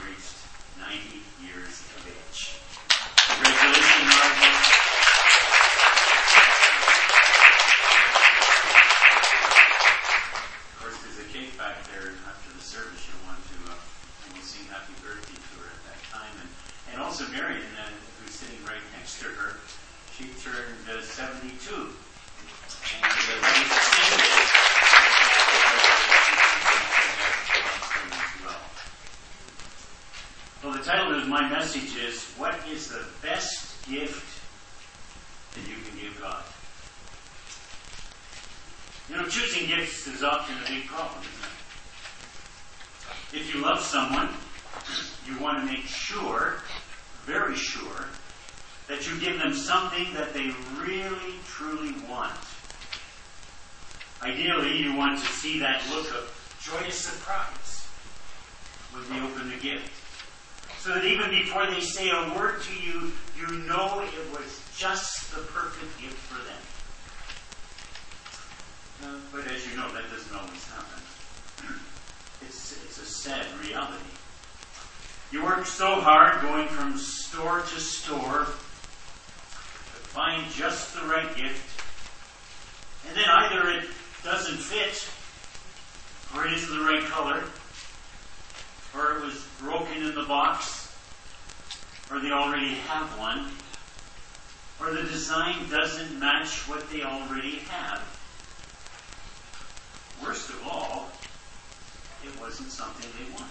reached 90 years of age. Congratulations, Margaret. Of course, there's a cake back there after the service. You'll want to sing happy birthday to her at that time. And also Marion, who's sitting right next to her, she turned 72. Well, the title of my message is, what is the best gift that you can give God? You know, choosing gifts is often a big problem, isn't it? If you love someone, you want to make sure, very sure, that you give them something that they really, truly want. Ideally, you want to see that look of joyous surprise when they open the gift. So that even before they say a word to you, you know it was just the perfect gift for them. But as you know, that doesn't always happen. It's a sad reality. You work so hard going from store to store to find just the right gift. And then either it doesn't fit, or it isn't the right color, or it was broken in the box, or they already have one, or the design doesn't match what they already have. Worst of all, it wasn't something they wanted.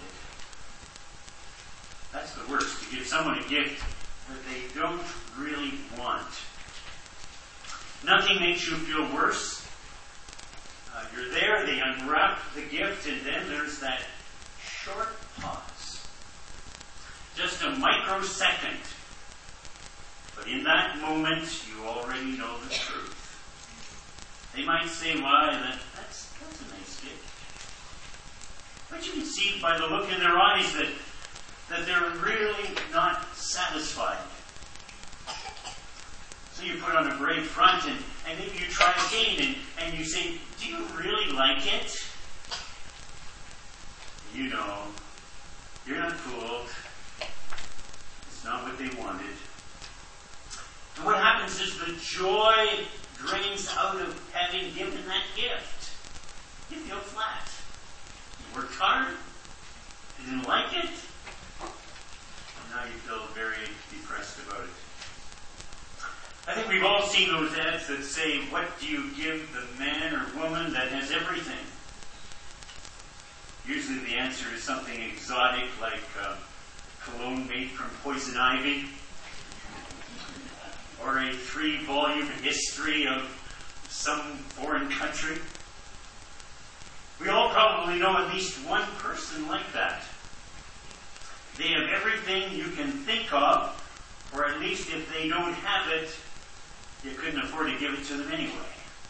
That's the worst, to give someone a gift that they don't really want. Nothing makes you feel worse. You're there, they unwrap the gift, and then there's that short pause. Just a microsecond. But in that moment, you already know the truth. They might say, why, that's a nice gift. But you can see by the look in their eyes that they're really not satisfied. So you put on a brave front and maybe you try again and you say, do you really like it? You know, you're not fooled. It's not what they wanted. And what happens is the joy drains out of having given that gift. You feel flat. You worked hard. You didn't like it. And now you feel very depressed about it. I think we've all seen those ads that say, what do you give the man or woman that has everything? Usually the answer is something exotic like cologne made from poison ivy, or a 3-volume history of some foreign country. We all probably know at least one person like that. They have everything you can think of, or at least if they don't have it, you couldn't afford to give it to them anyway.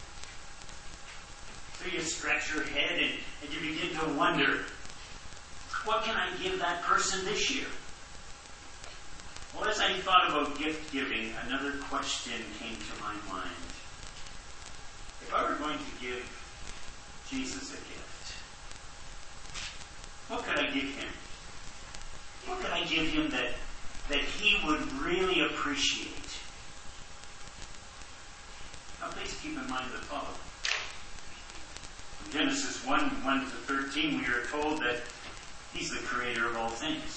So you scratch your head and you begin to wonder, what can I give that person this year? Well, as I thought about gift giving, another question came to my mind. If I were going to give Jesus a gift, what could I give him? What could I give him that he would really appreciate? Now please keep in mind the following. In Genesis 1:1-13, we are told that he's the creator of all things.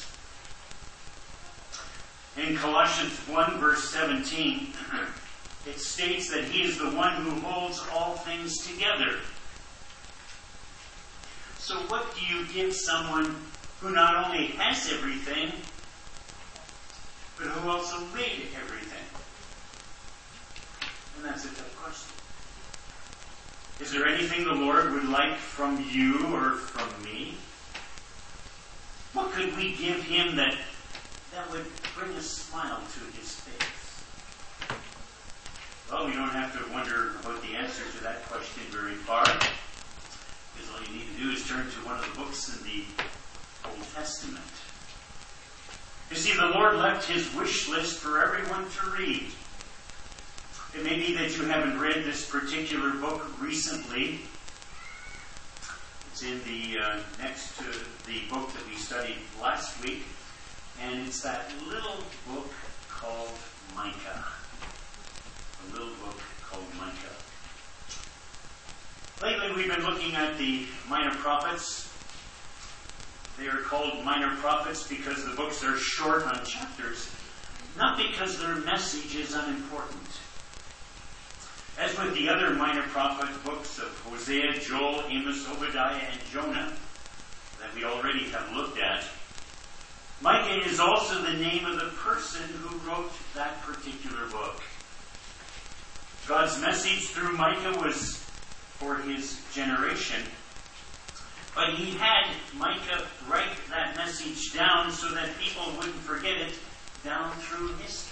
In Colossians 1 verse 17, it states that he is the one who holds all things together. So what do you give someone who not only has everything, but who also made everything? And that's a tough question. Is there anything the Lord would like from you or from me? What could we give him that would bring a smile to his face? Well, we don't have to wonder about the answer to that question very far, because all you need to do is turn to one of the books in the Old Testament. You see, the Lord left his wish list for everyone to read. It may be that you haven't read this particular book recently. It's in the next to the book that we studied last week, and it's that little book called Micah. A little book called Micah. Lately we've been looking at the minor prophets. They are called minor prophets because the books are short on chapters, not because their message is unimportant. As with the other minor prophet books of Hosea, Joel, Amos, Obadiah, and Jonah that we already have looked at, Micah is also the name of the person who wrote that particular book. God's message through Micah was for his generation, but he had Micah write that message down so that people wouldn't forget it down through history.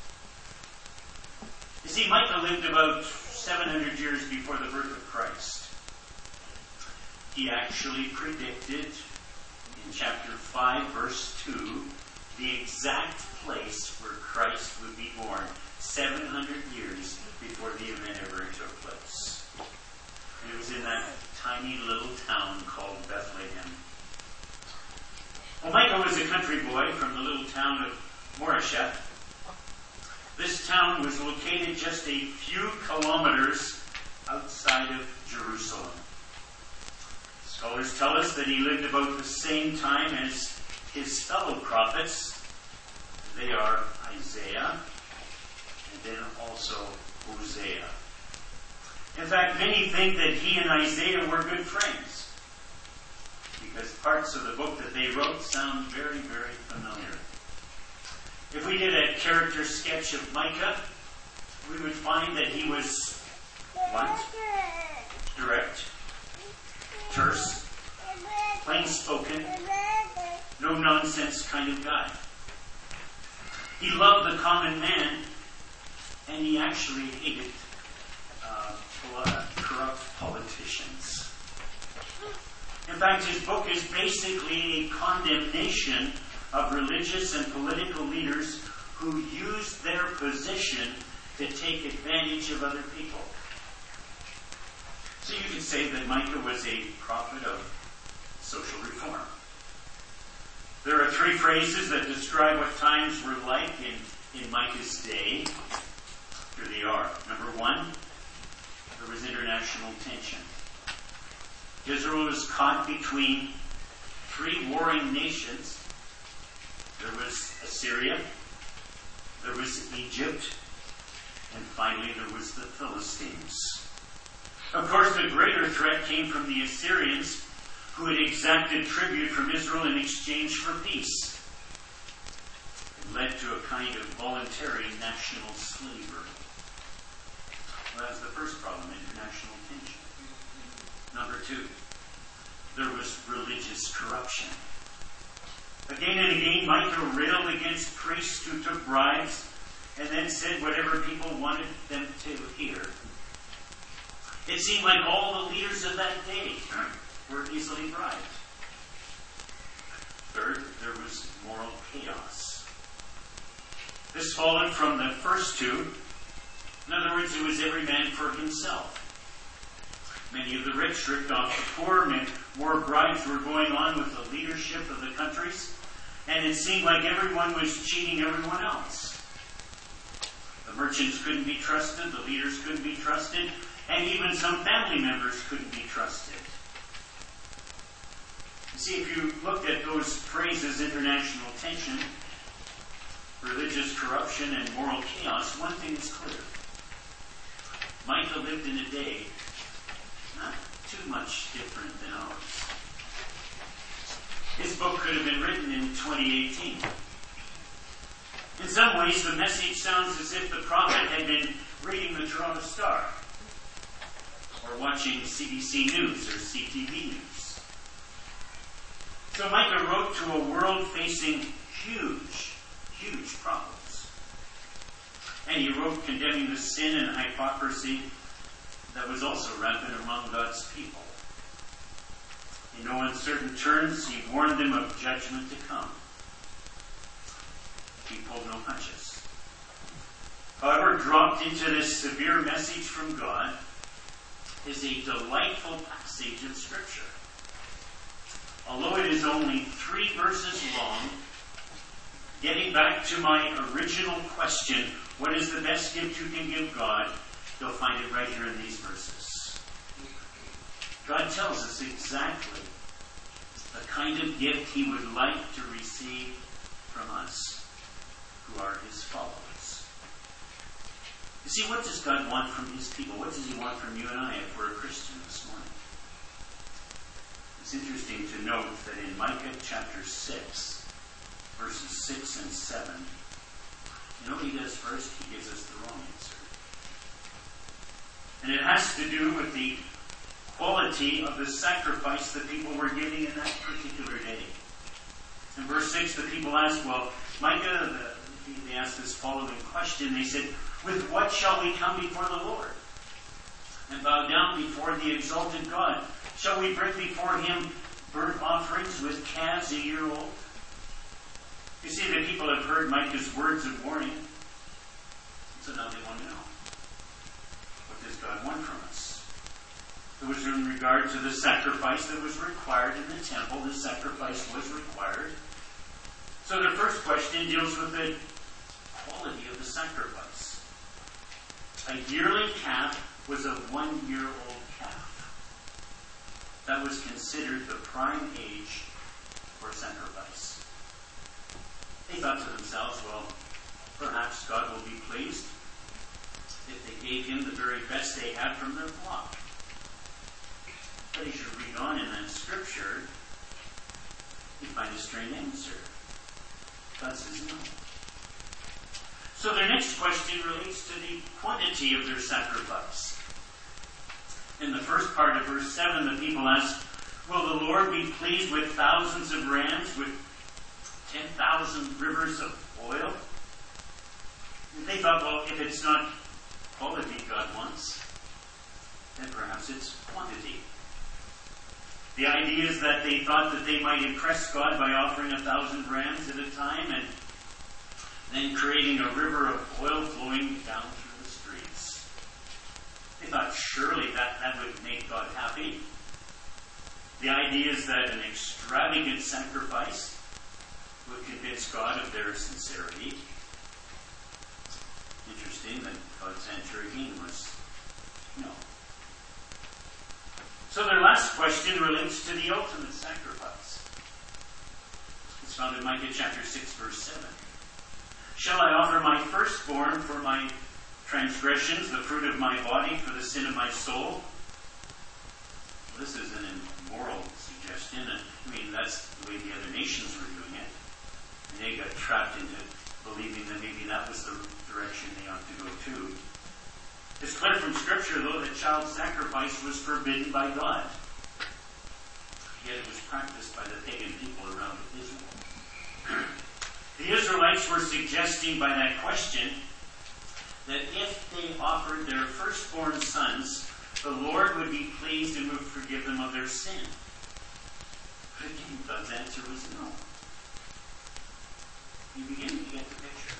You see, Micah lived about 700 years before the birth of Christ. He actually predicted in chapter 5, verse 2, the exact place where Christ would be born 700 years before the event ever took place. And it was in that tiny little town called Bethlehem. Well, Micah was a country boy from the little town of Moresheth. This town was located just a few kilometers outside of Jerusalem. Scholars tell us that he lived about the same time as his fellow prophets. They are Isaiah and then also Hosea. In fact, many think that he and Isaiah were good friends because parts of the book that they wrote sound very, very familiar. If we did a character sketch of Micah, we would find that he was blunt, direct, terse, plain-spoken, no-nonsense kind of guy. He loved the common man, and he actually hated corrupt politicians. In fact, his book is basically a condemnation of religious and political leaders who used their position to take advantage of other people. So you could say that Micah was a prophet of social reform. There are three phrases that describe what times were like in Micah's day. Here they are. Number one, there was international tension. Israel was caught between three warring nations. There was Assyria, there was Egypt, and finally there was the Philistines. Of course, the greater threat came from the Assyrians, who had exacted tribute from Israel in exchange for peace. It led to a kind of voluntary national slavery. Well, that was the first problem, international tension. Number two, there was religious corruption. Again and again, Micah railed against priests who took bribes and then said whatever people wanted them to hear. It seemed like all the leaders of that day were easily bribed. Third, there was moral chaos. This followed from the first two. In other words, it was every man for himself. Many of the rich ripped off the poor. More bribes were going on with the leadership of the countries. And it seemed like everyone was cheating everyone else. The merchants couldn't be trusted, the leaders couldn't be trusted, and even some family members couldn't be trusted. You see, if you looked at those phrases, international tension, religious corruption, and moral chaos, one thing is clear. Micah lived in a day not too much different than ours. His book could have been written in 2018. In some ways, the message sounds as if the prophet had been reading the Toronto Star or watching CBC News or CTV News. So Micah wrote to a world facing huge, huge problems. And he wrote condemning the sin and hypocrisy that was also rampant among God's people. In no uncertain terms, he warned them of judgment to come. He pulled no punches. However, dropped into this severe message from God is a delightful passage of Scripture. although it is only 3 verses long, getting back to my original question, what is the best gift you can give God? You'll find it right here in these verses. God tells us exactly the kind of gift he would like to receive from us who are his followers. You see, what does God want from his people? What does he want from you and I if we're a Christian this morning? It's interesting to note that in Micah chapter 6, verses 6 and 7, you know what he does first? He gives us the wrong answer. And it has to do with the quality of the sacrifice the people were giving in that particular day. In verse 6, the people asked, well, Micah, they asked this following question. They said, with what shall we come before the Lord and bow down before the exalted God? Shall we bring before him burnt offerings with calves a year old? You see, the people have heard Micah's words of warning. So now they want to know, what does God want from us? It was in regard to the sacrifice that was required in the temple. The sacrifice was required. So their first question deals with the quality of the sacrifice. A yearling calf was a 1-year-old calf. That was considered the prime age for sacrifice. They thought to themselves, well, perhaps God will be pleased if they gave him the very best they had from their flock. But as you read on in that scripture, you find a strange answer. God says no. So their next question relates to the quantity of their sacrifice. In the first part of verse 7, the people ask, will the Lord be pleased with thousands of rams, with 10,000 rivers of oil? And they thought, well, if it's not quality God wants, then perhaps it's quantity. The idea is that they thought that they might impress God by offering 1,000 rams at a time and then creating a river of oil flowing down through the streets. They thought surely that would make God happy. The idea is that an extravagant sacrifice would convince God of their sincerity. Interesting that God's answer again was no. So their last question relates to the ultimate sacrifice. It's found in Micah chapter 6, verse 7. Shall I offer my firstborn for my transgressions, the fruit of my body for the sin of my soul? Well, this is an immoral suggestion. I mean, that's the way the other nations were doing it. And they got trapped into believing that maybe that was the direction they ought to go to. It's clear from Scripture, though, that child sacrifice was forbidden by God. Yet it was practiced by the pagan people around Israel. The Israelites were suggesting by that question that if they offered their firstborn sons, the Lord would be pleased and would forgive them of their sin. But again, God's answer was no. You begin to get the picture.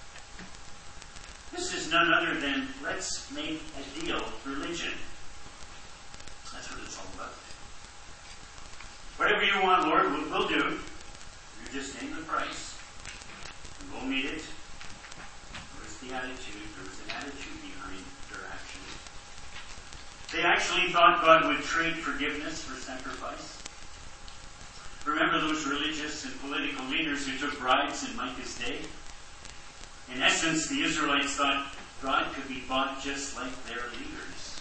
This is none other than let's make a deal religion. That's what it's all about. Whatever you want, Lord, we'll do. You just name the price, and we'll meet it. Where's the attitude? There was an attitude behind their actions. They actually thought God would trade forgiveness for sacrifice. Remember those religious and political leaders who took bribes in Micah's day? In essence, the Israelites thought God could be bought just like their leaders.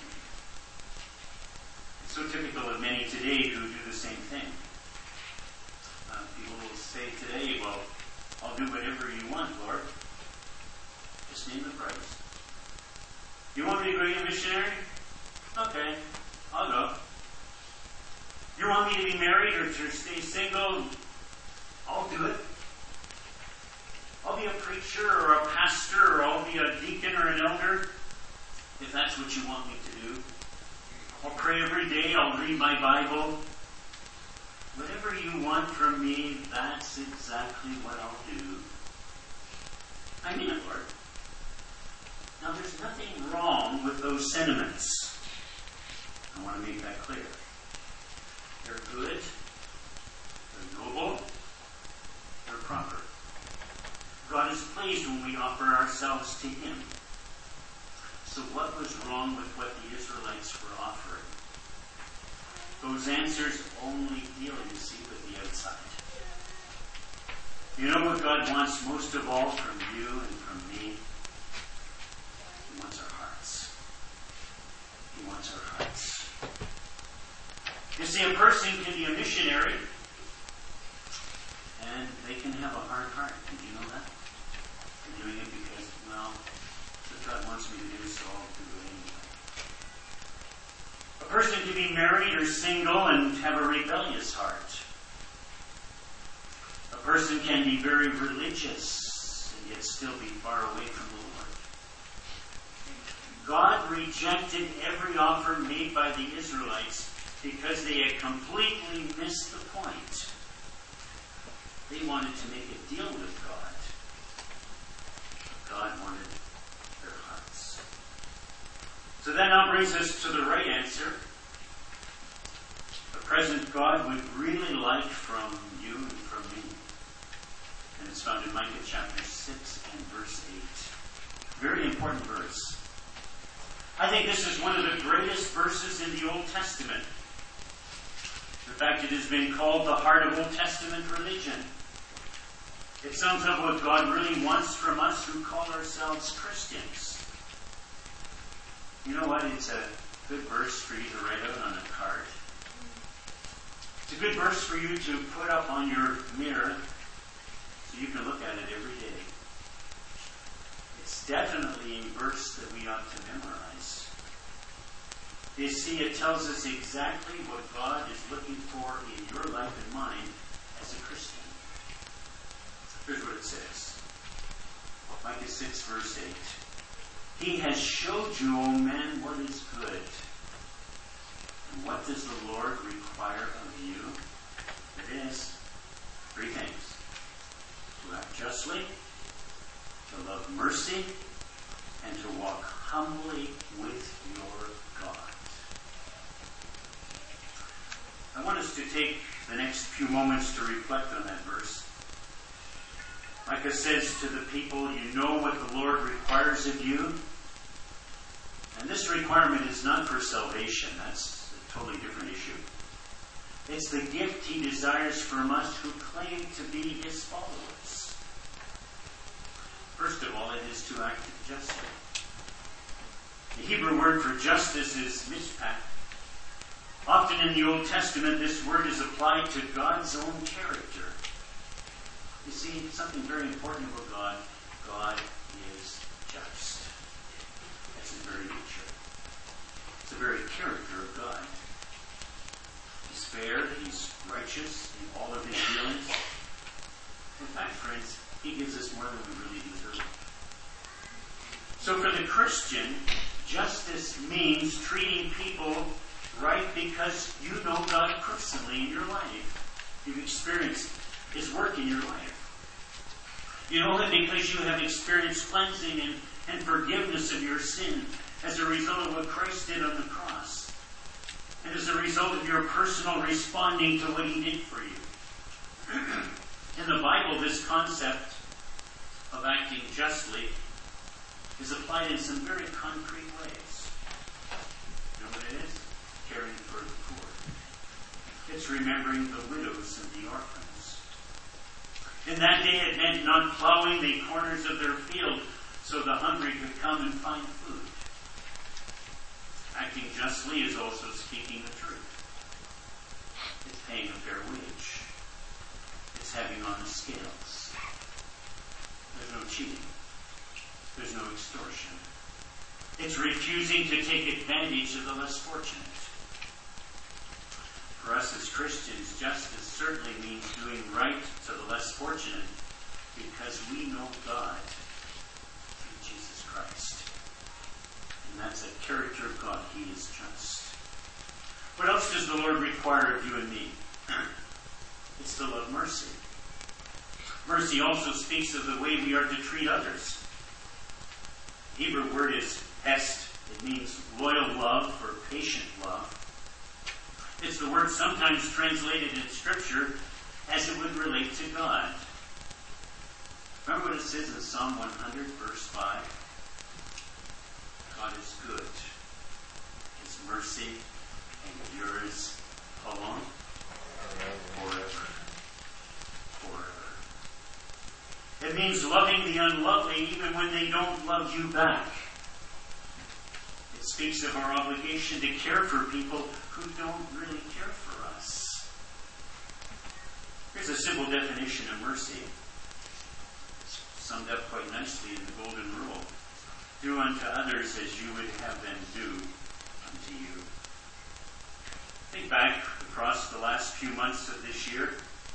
It's so typical of many today who do the same thing. People will say today, well, I'll do whatever you want, Lord. Just name the price. You want me to go be a missionary? Okay, I'll go. You want me to be married or to stay single? I'll do it. I'll be a preacher or a pastor, or I'll be a deacon or an elder, if that's what you want me to do. I'll pray every day. I'll read my Bible. Whatever you want from me, that's exactly what I'll do. I mean it, Lord. Now, there's nothing wrong with those sentiments. I want to make that clear. They're good. They're noble. They're proper. God is pleased when we offer ourselves to Him. So what was wrong with what the Israelites were offering? Those answers only deal, you see, with the outside. You know what God wants most of all from you and from me? He wants our hearts. He wants our hearts. You see, a person can be a missionary and they can have a hard heart. Did you know that? They're doing it because, well, that's what God wants me to do, so I'll do it anyway. A person can be married or single and have a rebellious heart. A person can be very religious and yet still be far away from the Lord. God rejected every offer made by the Israelites because they had completely missed the point. They wanted to make a deal with God. God wanted their hearts. So that now brings us to the right answer. The present God would really like from you and from me. And it's found in Micah chapter 6 and verse 8. Very important verse. I think this is one of the greatest verses in the Old Testament. In fact, it has been called the heart of Old Testament religion. It sums up what God really wants from us who call ourselves Christians. You know what? It's a good verse for you to write out on a card. It's a good verse for you to put up on your mirror so you can look at it every day. It's definitely a verse that we ought to memorize. You see, it tells us exactly what God is looking for in your life and mine as a Christian. Here's what it says. Micah 6, verse 8. He has showed you, O man, what is good. And what does the Lord require of you? It is 3 things. To act justly, to love mercy, and to walk humbly with your God. I want us to take the next few moments to reflect on that verse. Micah says to the people, you know what the Lord requires of you. And this requirement is not for salvation. That's a totally different issue. It's the gift He desires from us who claim to be His followers. First of all, it is to act justly. The Hebrew word for justice is mishpat. Often in the Old Testament, this word is applied to God's own character. You see, something very important about God. God is just. That's His very nature. It's the very character of God. He's fair. He's righteous in all of His dealings. In fact, friends, He gives us more than we really deserve. So for the Christian, justice means treating people right because you know God personally in your life. You've experienced His work in your life. You know Him because you have experienced cleansing and forgiveness of your sin as a result of what Christ did on the cross. And as a result of your personal responding to what He did for you. In the Bible, this concept of acting justly is applied in some very concrete ways. You know what it is? Caring for the poor. It's remembering the widows and the orphans. In that day it meant not plowing the corners of their field so the hungry could come and find food. Acting justly is also speaking the truth. It's paying a fair wage. It's having honest scales. There's no cheating. There's no extortion. It's refusing to take advantage of the less fortunate. For us as Christians, justice certainly means doing right to the less fortunate because we know God through Jesus Christ. And that's a character of God. He is just. What else does the Lord require of you and me? It's to love mercy. Mercy also speaks of the way we are to treat others. The Hebrew word is hesed. It means loyal love or patient love. It's the word sometimes translated in Scripture as it would relate to God. Remember what it says in Psalm 100, verse 5? God is good. His mercy endures how long? Forever. Forever. It means loving the unlovely even when they don't love you back. It speaks of our obligation to care for people who don't really care for us. Here's a simple definition of mercy. It's summed up quite nicely in the Golden Rule. Do unto others as you would have them do unto you. Think back across the last few months of this year.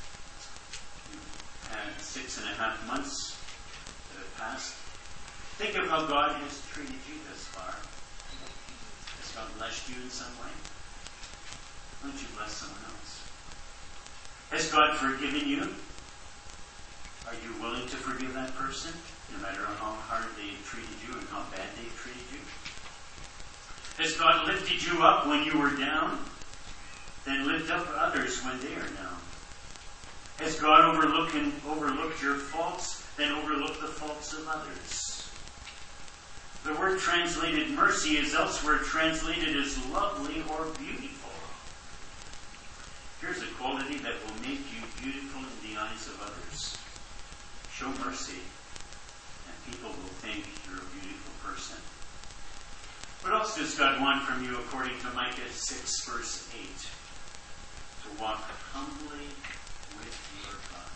We've had 6.5 months that have passed. Think of how God has treated you thus far. Has God blessed you in some way? Why don't you bless someone else? Has God forgiven you? Are you willing to forgive that person, no matter how hard they treated you and how bad they treated you? Has God lifted you up when you were down? Then lift up others when they are down. Has God overlooked your faults? Then overlook the faults of others. The word translated mercy is elsewhere translated as lovely or beautiful. Here's a quality that will make you beautiful in the eyes of others. Show mercy, and people will think you're a beautiful person. What else does God want from you according to Micah 6, verse 8? To walk humbly with your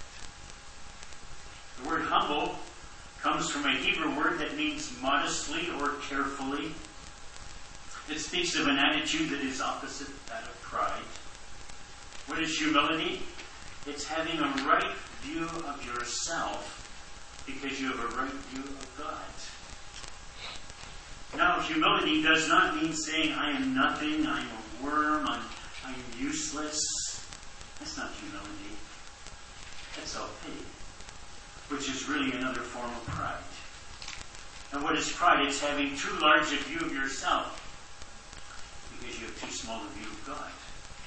God. The word humble comes from a Hebrew word that means modestly or carefully. It speaks of an attitude that is opposite that of pride. What is humility? It's having a right view of yourself because you have a right view of God. Now, humility does not mean saying, I am nothing, I'm a worm, I'm useless. That's not humility. That's self-pity, which is really another form of pride. And what is pride? It's having too large a view of yourself because you have too small a view of God.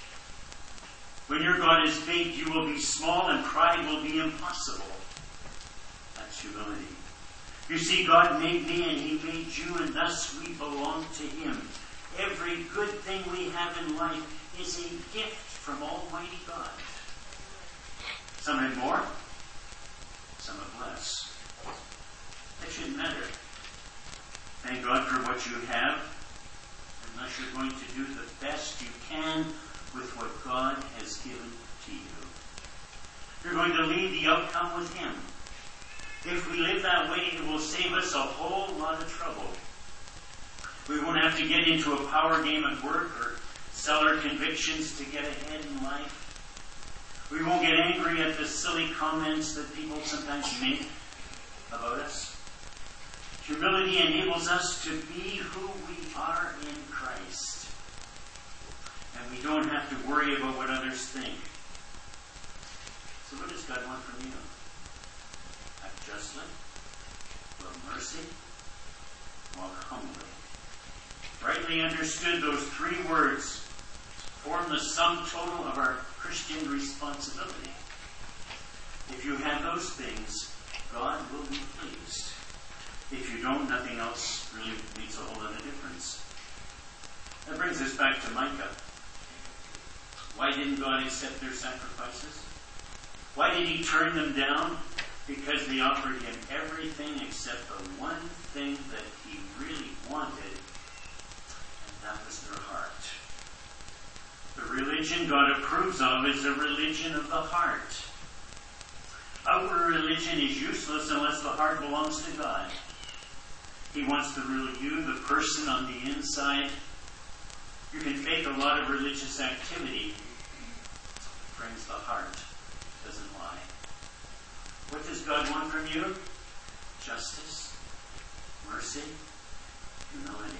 When your God is big, you will be small and pride will be impossible. That's humility. You see, God made me and He made you, and thus we belong to Him. Every good thing we have in life is a gift from Almighty God. Some have more, some have less. That shouldn't matter. Thank God for what you have, unless you're going to do the best you can with what God has given to you. You're going to leave the outcome with Him. If we live that way, it will save us a whole lot of trouble. We won't have to get into a power game at work or sell our convictions to get ahead in life. We won't get angry at the silly comments that people sometimes make about us. Humility enables us to be who we are in Christ. And we don't have to worry about what others think. So what does God want from you? Act justly, love mercy, walk humbly. Rightly understood, those three words form the sum total of our Christian responsibility. If you have those things, God will be pleased. If you don't, nothing else really makes a whole lot of difference. That brings us back to Micah. Why didn't God accept their sacrifices? Why did He turn them down? Because they offered Him everything except the one thing that He really wanted, and that was their heart. The religion God approves of is a religion of the heart. Outward religion is useless unless the heart belongs to God. He wants the real you, the person on the inside. You can fake a lot of religious activity. Friends, the heart doesn't lie. What does God want from you? Justice, mercy, humility.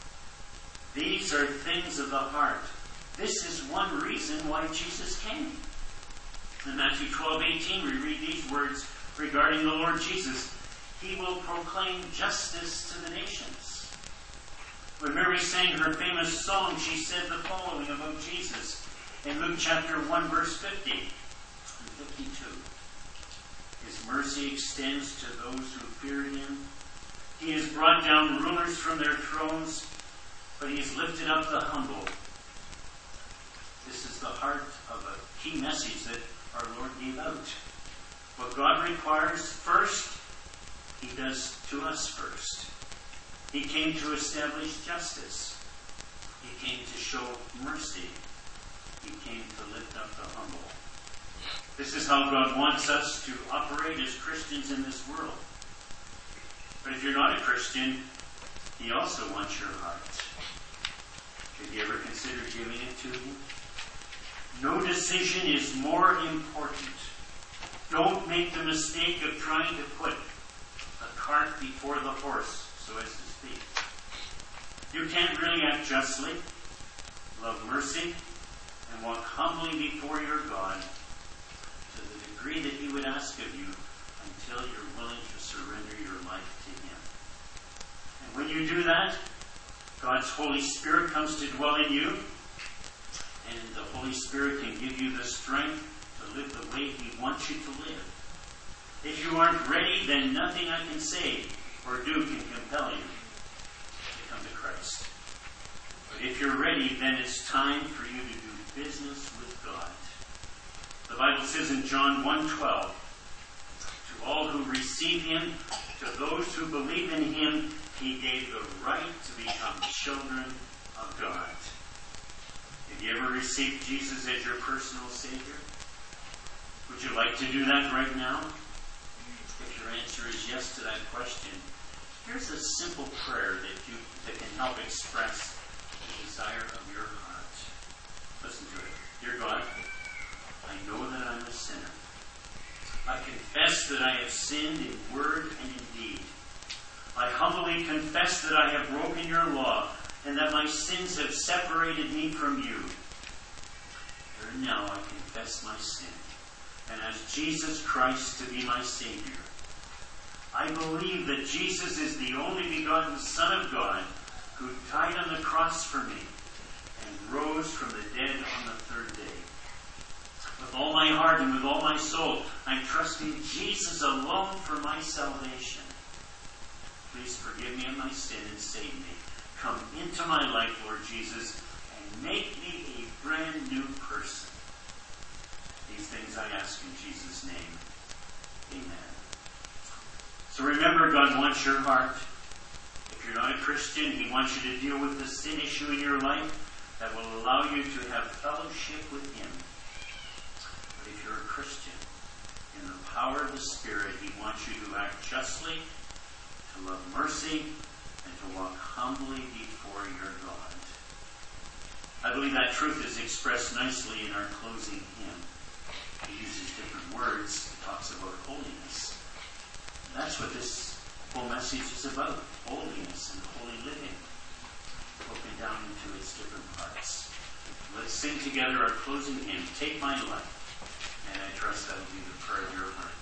These are things of the heart. This is one reason why Jesus came. In Matthew 12:18, we read these words regarding the Lord Jesus. He will proclaim justice to the nations. When Mary sang her famous song, she said the following about Jesus in Luke chapter 1, verse 50. 52. His mercy extends to those who fear him. He has brought down rulers from their thrones, but he has lifted up the humble. This is the heart of a key message that our Lord gave out. What God requires first, he does to us first. He came to establish justice. He came to show mercy. He came to lift up the humble. This is how God wants us to operate as Christians in this world. But if you're not a Christian, he also wants your heart. Have you ever considered giving it to him? No decision is more important. Don't make the mistake of trying to put the cart before the horse, so as to speak. You can't really act justly, love mercy, and walk humbly before your God to the degree that he would ask of you until you're willing to surrender your life to him. And when you do that, God's Holy Spirit comes to dwell in you, and the Holy Spirit can give you the strength to live the way he wants you to live. If you aren't ready, then nothing I can say or do can compel you to come to Christ. But if you're ready, then it's time for you to do business with God. The Bible says in John 1:12, to all who receive him, to those who believe in him, he gave the right to become children of God. Have you ever received Jesus as your personal Savior? Would you like to do that right now? If your answer is yes to that question, here's a simple prayer that can help express the desire of your heart. Listen to it. Dear God, I know that I'm a sinner. I confess that I have sinned in word and in deed. I humbly confess that I have broken your law and that my sins have separated me from you. Here and now I confess my sin and ask Jesus Christ to be my Savior. I believe that Jesus is the only begotten Son of God who died on the cross for me and rose from the dead on the third day. With all my heart and with all my soul, I'm trusting Jesus alone for my salvation. Please forgive me of my sin and save me. Come into my life, Lord Jesus, and make me a brand new person. These things I ask in Jesus' name. Amen. So remember, God wants your heart. If you're not a Christian, he wants you to deal with the sin issue in your life that will allow you to have fellowship with him. But if you're a Christian, in the power of the Spirit, he wants you to act justly, to love mercy, and to walk humbly before your God. I believe that truth is expressed nicely in our closing hymn. He uses different words. He talks about holiness. And that's what this whole message is about. Holiness and holy living. Broken down into its different parts. Let's sing together our closing hymn, Take My Life. And I trust that will be the prayer of your heart.